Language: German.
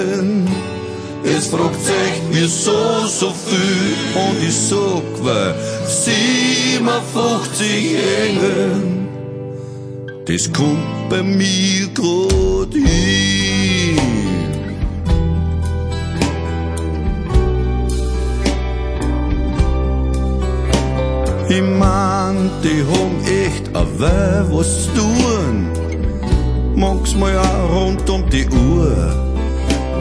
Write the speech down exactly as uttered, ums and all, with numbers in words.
Es fragt sich, wieso so viel, und ich sag, weil siebenundfünfzig hängen. Das kommt bei mir grad hin. Ich mein, die haben echt a Weih was tun, manchmal auch rund um die Uhr.